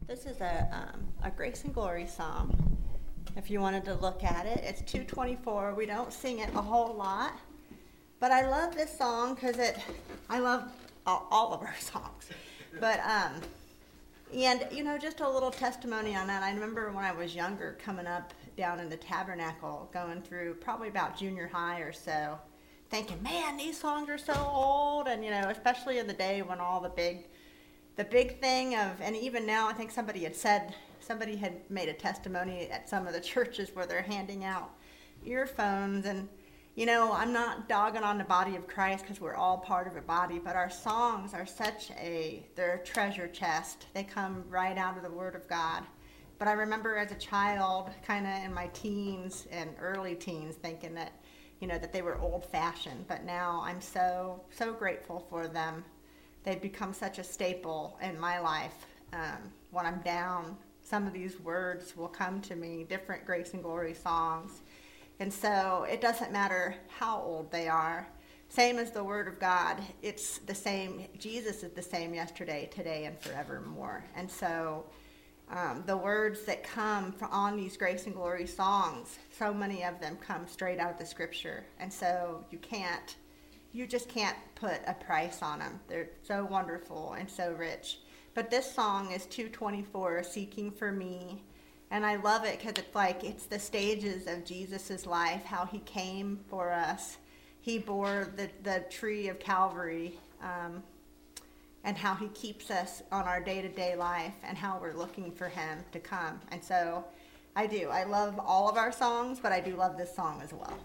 This is a Grace and Glory song. If you wanted to look at it, it's 224. We don't sing it a whole lot, but I love this song because I love all of our songs. But and just a little testimony on that. I remember when I was younger, coming up down in the Tabernacle, going through probably about junior high or so, thinking, man, these songs are so old, and especially in the day when all the big thing of, and even now, I think somebody had made a testimony at some of the churches where they're handing out earphones, and I'm not dogging on the body of Christ because we're all part of a body, but our songs are they're a treasure chest. They come right out of the Word of God. But I remember as a child, kind of in my teens and early teens, thinking that, that they were old-fashioned, but now I'm so grateful for them. They've become such a staple in my life. When I'm down, some of these words will come to me, different Grace and Glory songs. And so it doesn't matter how old they are. Same as the Word of God, it's the same. Jesus is the same yesterday, today, and forevermore. And so the words that come on these Grace and Glory songs, so many of them come straight out of the Scripture. And so you just can't put a price on them. They're so wonderful and so rich. But this song is 224, Seeking for Me. And I love it because it's the stages of Jesus' life, how he came for us. He bore the tree of Calvary, and how he keeps us on our day-to-day life, and how we're looking for him to come. And so I love all of our songs, but I do love this song as well.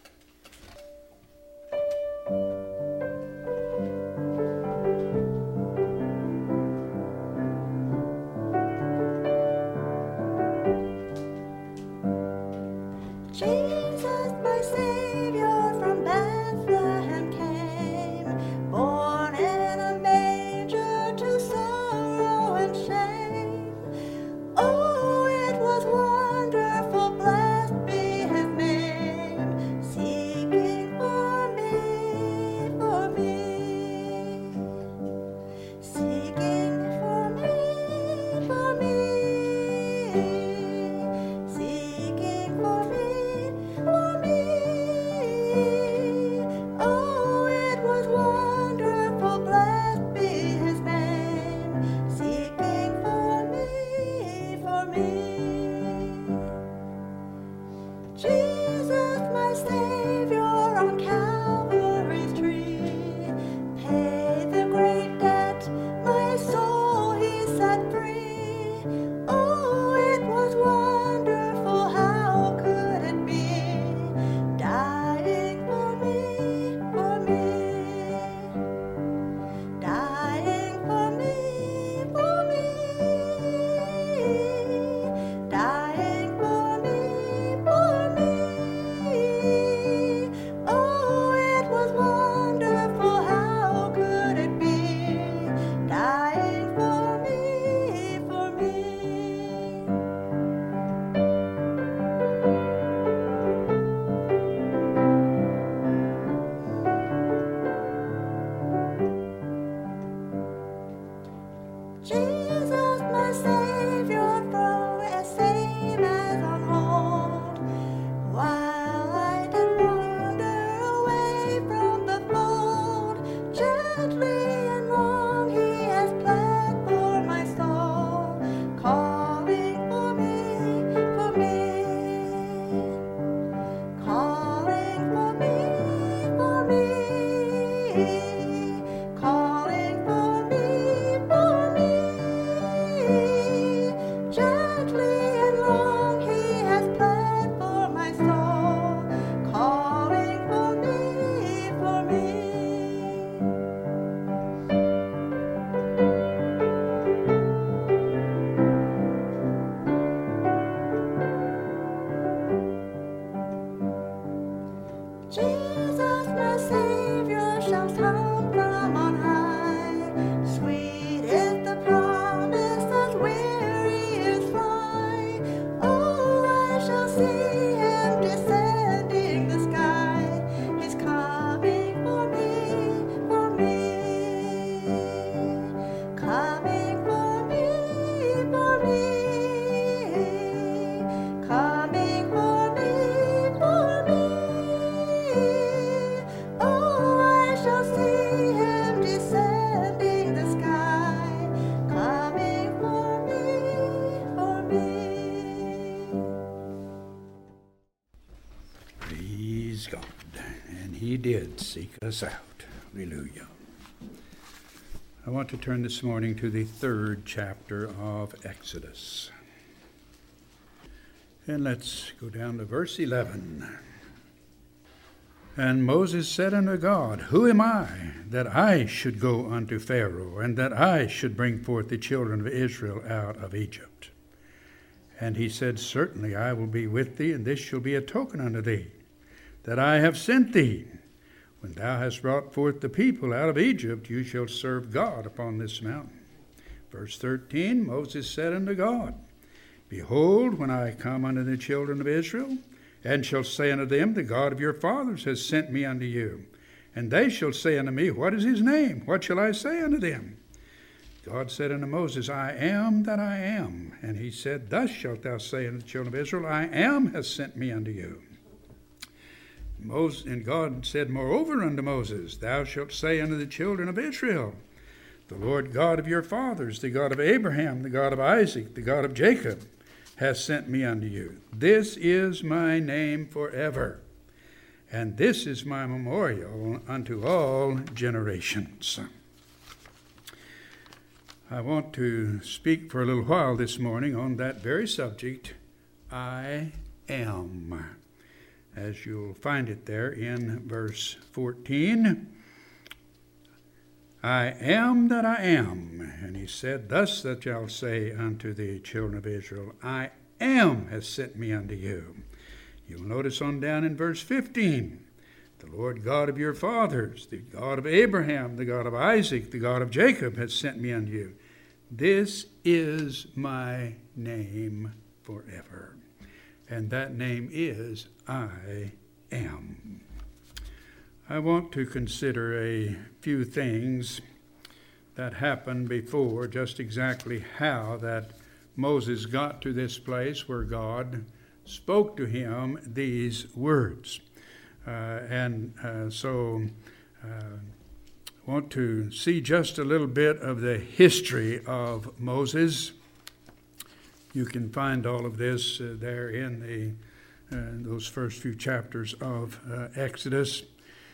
Jesus, my Savior, from Bethlehem came, born in a manger to sorrow and shame. Oh, it was wonderful, blessed be his name. he did seek us out. Hallelujah. I want to turn this morning to the 3rd chapter of Exodus. And let's go down to verse 11. And Moses said unto God, Who am I, that I should go unto Pharaoh, and that I should bring forth the children of Israel out of Egypt? And he said, Certainly I will be with thee, and this shall be a token unto thee, that I have sent thee. When thou hast brought forth the people out of Egypt, you shall serve God upon this mountain. Verse 13, Moses said unto God, Behold, when I come unto the children of Israel, and shall say unto them, The God of your fathers has sent me unto you. And they shall say unto me, What is his name? What shall I say unto them? God said unto Moses, I am that I am. And he said, Thus shalt thou say unto the children of Israel, I am has sent me unto you. And God said moreover unto Moses, Thou shalt say unto the children of Israel, The Lord God of your fathers, the God of Abraham, the God of Isaac, the God of Jacob, has sent me unto you. This is my name forever, and this is my memorial unto all generations. I want to speak for a little while this morning on that very subject, I am. As you'll find it there in verse 14, I am that I am. And he said, Thus that shall say unto the children of Israel, I am has sent me unto you. You'll notice on down in verse 15, the Lord God of your fathers, the God of Abraham, the God of Isaac, the God of Jacob has sent me unto you. This is my name forever. And that name is I am. I want to consider a few things that happened before, just exactly how that Moses got to this place where God spoke to him these words. So I want to see just a little bit of the history of Moses. You can find all of this there in those first few chapters of Exodus.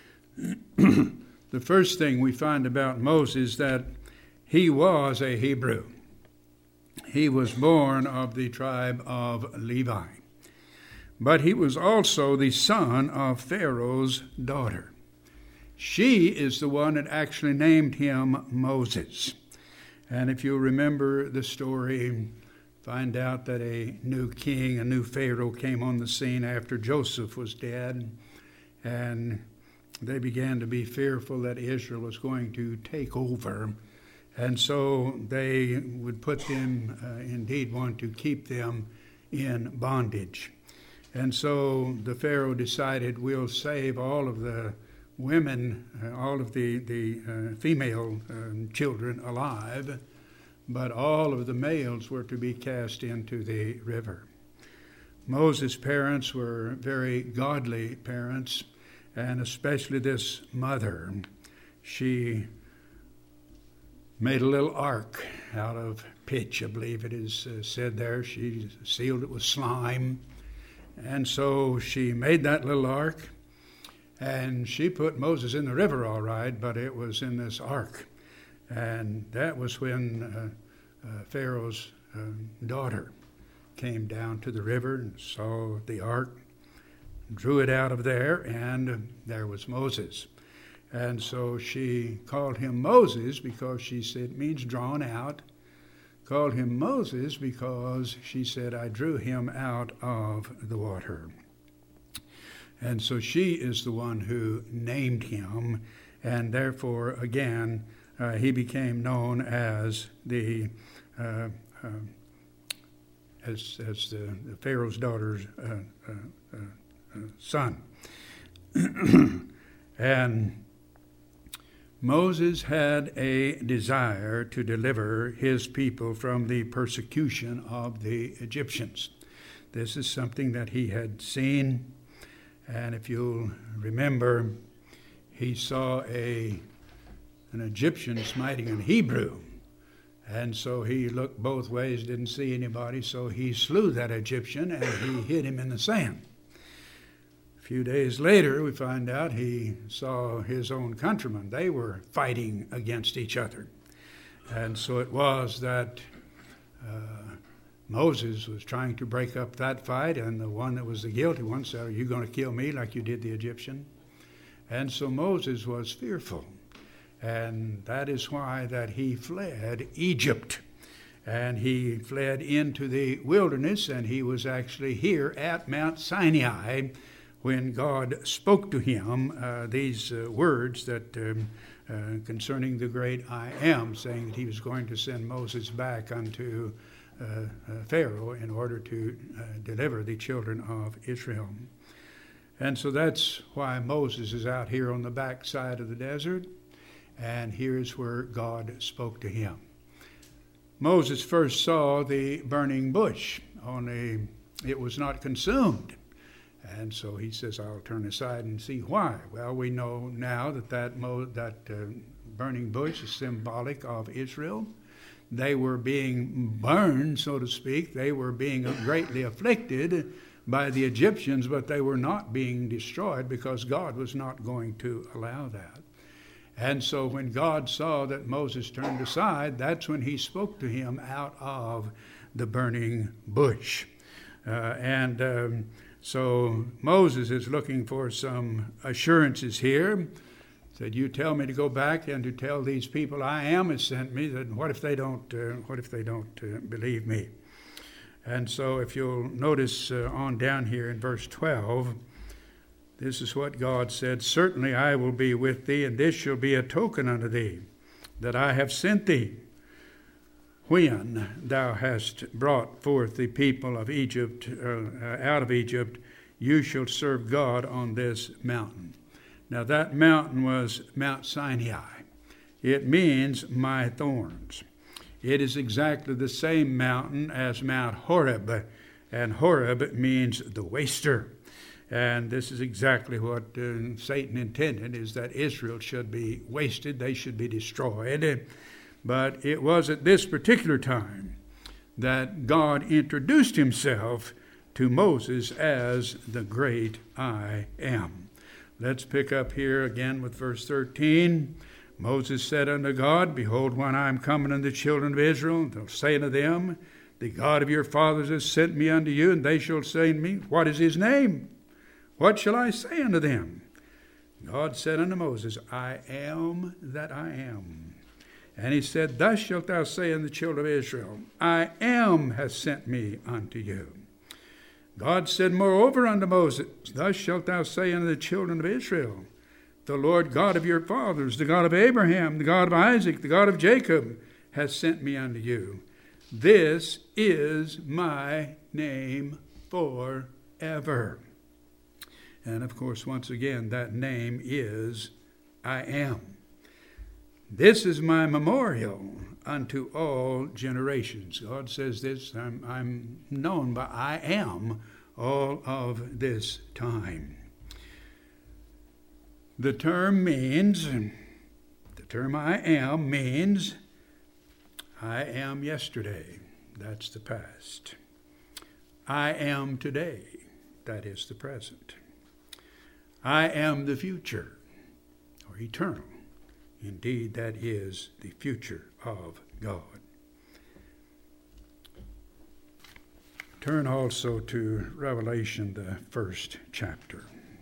The first thing we find about Moses is that he was a Hebrew. He was born of the tribe of Levi. But he was also the son of Pharaoh's daughter. She is the one that actually named him Moses. And if you remember the story, find out that a new king, a new Pharaoh came on the scene after Joseph was dead. And they began to be fearful that Israel was going to take over. And so they would put them, indeed want to keep them in bondage. And so the Pharaoh decided, we'll save all of the women, all of the female children alive, but all of the males were to be cast into the river. Moses' parents were very godly parents, and especially this mother. She made a little ark out of pitch, I believe it is said there. She sealed it with slime. And so she made that little ark, and she put Moses in the river all right, but it was in this ark. And that was when Pharaoh's daughter came down to the river and saw the ark, drew it out of there, and there was Moses. And so she called him Moses because she said it means drawn out. Called him Moses because she said, I drew him out of the water. And so she is the one who named him, and therefore, again, he became known as the Pharaoh's daughter's son. And Moses had a desire to deliver his people from the persecution of the Egyptians. This is something that he had seen, and if you'll remember, he saw an Egyptian smiting an Hebrew, and so he looked both ways, didn't see anybody, so he slew that Egyptian and he hid him in the sand. A few days later, we find out he saw his own countrymen. They were fighting against each other. And so it was that Moses was trying to break up that fight, and the one that was the guilty one said, "Are you going to kill me like you did the Egyptian?" And so Moses was fearful. And that is why that he fled Egypt. And he fled into the wilderness, and he was actually here at Mount Sinai when God spoke to him these words that concerning the great I Am, saying that he was going to send Moses back unto Pharaoh in order to deliver the children of Israel. And so that's why Moses is out here on the backside of the desert, and here's where God spoke to him. Moses first saw the burning bush, only it was not consumed. And so he says, "I'll turn aside and see why." Well, we know now that burning bush is symbolic of Israel. They were being burned, so to speak. They were being greatly afflicted by the Egyptians, but they were not being destroyed because God was not going to allow that. And so when God saw that Moses turned aside, that's when he spoke to him out of the burning bush. So Moses is looking for some assurances here. Said, "You tell me to go back and to tell these people I Am has sent me. Then what if they don't believe me?" And so if you'll notice on down here in verse 12, this is what God said: "Certainly I will be with thee, and this shall be a token unto thee, that I have sent thee. When thou hast brought forth the people of Egypt out of Egypt, you shall serve God on this mountain." Now that mountain was Mount Sinai. It means my thorns. It is exactly the same mountain as Mount Horeb, and Horeb means the waster. And this is exactly what Satan intended, is that Israel should be wasted, they should be destroyed. But it was at this particular time that God introduced himself to Moses as the great I Am. Let's pick up here again with verse 13. "Moses said unto God, Behold, when I am coming unto the children of Israel, and they'll say unto them, The God of your fathers has sent me unto you, and they shall say unto me, What is his name? What shall I say unto them? God said unto Moses, I am that I am. And he said, Thus shalt thou say unto the children of Israel, I am hath sent me unto you. God said moreover unto Moses, Thus shalt thou say unto the children of Israel, The Lord God of your fathers, the God of Abraham, the God of Isaac, the God of Jacob, hath sent me unto you. This is my name forever. And of course, once again, that name is I am. This is my memorial unto all generations. God says this, I'm known by I am all of this time. The term I am means I am yesterday. That's the past. I am today. That is the present. I am the future, or eternal. Indeed, that is the future of God. Turn also to Revelation, the first chapter.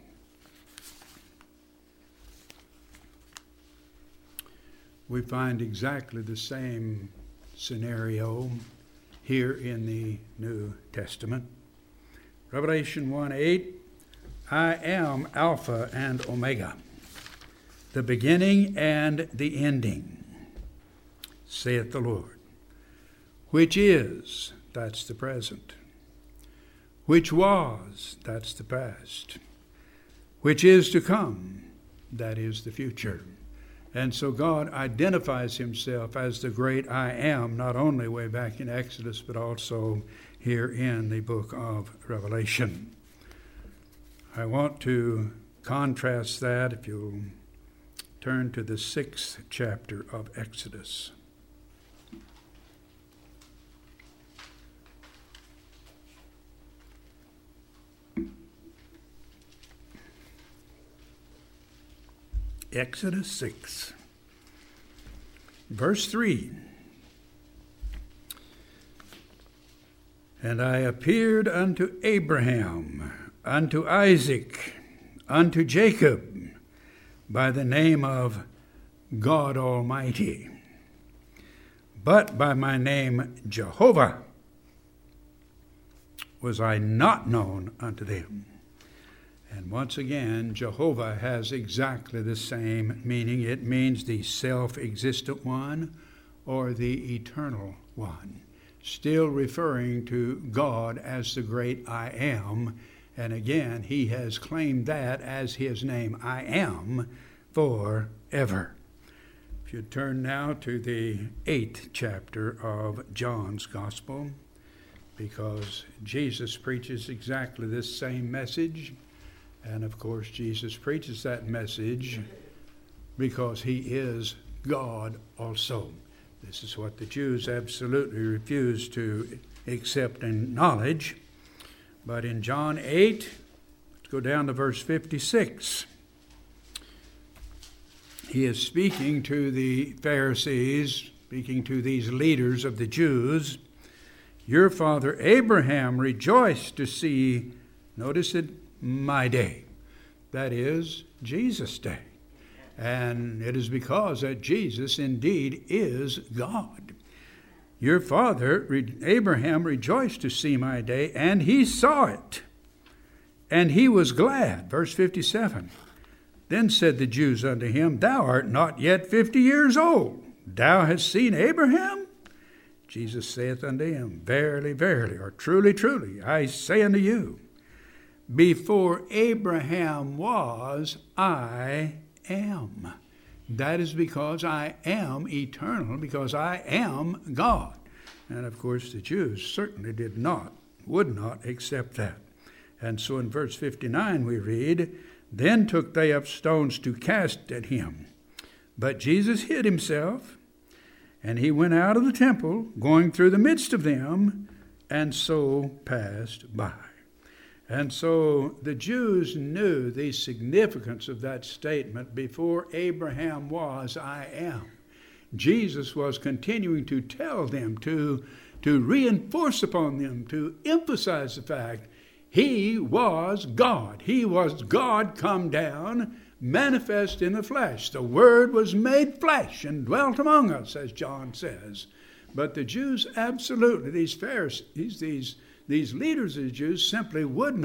We find exactly the same scenario here in the New Testament. Revelation 1:8, I am Alpha and Omega, the beginning and the ending, saith the Lord, which is, that's the present, which was, that's the past, which is to come, that is the future. And so God identifies himself as the great I am, not only way back in Exodus, but also here in the book of Revelation. I want to contrast that, if you'll turn to the 6th chapter of Exodus. Exodus 6, verse 3. And I appeared unto Abraham, unto Isaac, unto Jacob, by the name of God Almighty, but by my name Jehovah was I not known unto them. And once again, Jehovah has exactly the same meaning. It means the self-existent one or the eternal one, still referring to God as the great I am. And again, he has claimed that as his name, I am, forever. If you turn now to the 8th chapter of John's Gospel, because Jesus preaches exactly this same message. And of course, Jesus preaches that message because he is God also. This is what the Jews absolutely refused to accept and acknowledge. But in John 8, let's go down to verse 56. He is speaking to the Pharisees, speaking to these leaders of the Jews. Your father Abraham rejoiced to see, notice it, my day. That is, Jesus' day. And it is because that Jesus indeed is God. Your father Abraham rejoiced to see my day, and he saw it, and he was glad. Verse 57. Then said the Jews unto him, Thou art not yet 50 years old. Thou hast seen Abraham? Jesus saith unto him, Verily, verily, or truly, truly, I say unto you, before Abraham was, I am. That is because I am eternal, because I am God. And of course the Jews certainly would not accept that. And so in verse 59 we read, Then took they up stones to cast at him. But Jesus hid himself, and he went out of the temple, going through the midst of them, and so passed by. And so the Jews knew the significance of that statement, before Abraham was, I am. Jesus was continuing to tell them, to reinforce upon them, to emphasize the fact he was God. He was God come down, manifest in the flesh. The Word was made flesh and dwelt among us, as John says. But the Jews absolutely, these Pharisees, these leaders of the Jews simply could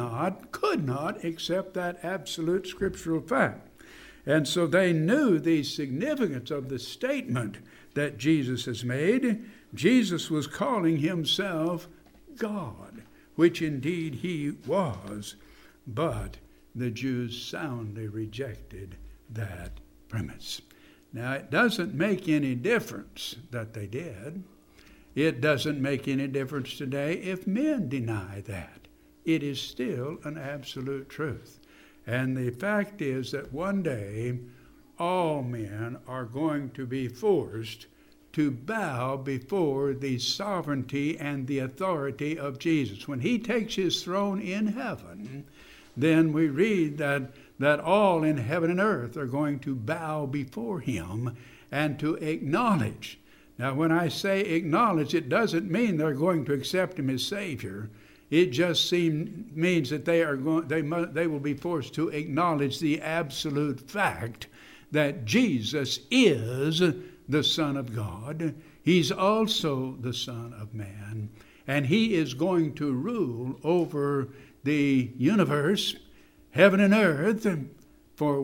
not accept that absolute scriptural fact. And so they knew the significance of the statement that Jesus has made. Jesus was calling himself God, which indeed he was. But the Jews soundly rejected that premise. Now, it doesn't make any difference that they did. It doesn't make any difference today if men deny that. It is still an absolute truth. And the fact is that one day all men are going to be forced to bow before the sovereignty and the authority of Jesus. When he takes his throne in heaven, then we read that all in heaven and earth are going to bow before him and to acknowledge. Now, when I say acknowledge, it doesn't mean they're going to accept him as Savior. It just means that they will be forced to acknowledge the absolute fact that Jesus is the Son of God. He's also the Son of Man, and he is going to rule over the universe, heaven and earth, for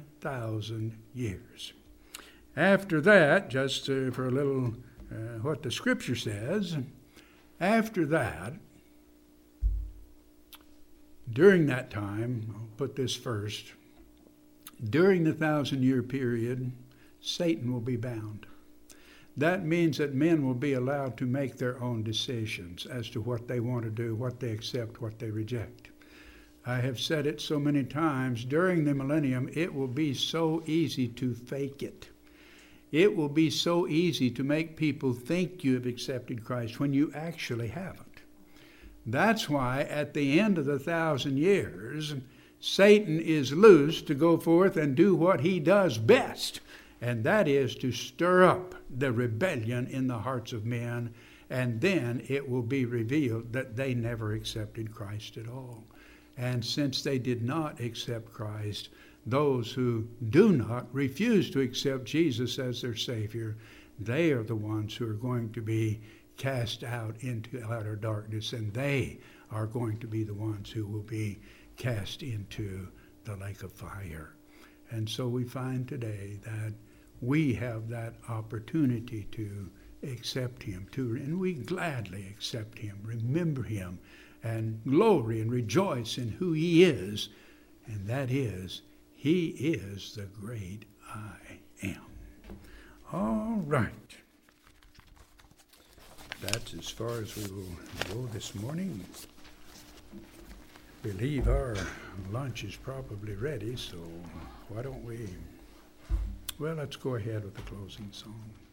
1,000 years. After that, just for a little what the Scripture says, after that, during that time, I'll put this first, during the 1,000-year period, Satan will be bound. That means that men will be allowed to make their own decisions as to what they want to do, what they accept, what they reject. I have said it so many times, during the millennium, it will be so easy to fake it. It will be so easy to make people think you have accepted Christ when you actually haven't. That's why at the end of the 1,000 years, Satan is loose to go forth and do what he does best, and that is to stir up the rebellion in the hearts of men, and then it will be revealed that they never accepted Christ at all. And since they did not accept Christ, those who do not refuse to accept Jesus as their Savior, they are the ones who are going to be cast out into outer darkness, and they are going to be the ones who will be cast into the lake of fire. And so we find today that we have that opportunity to accept him, and we gladly accept him, remember him, and glory and rejoice in who he is, and that is, he is the great I am. All right. That's as far as we will go this morning. I believe our lunch is probably ready, so why don't we, well, let's go ahead with the closing song.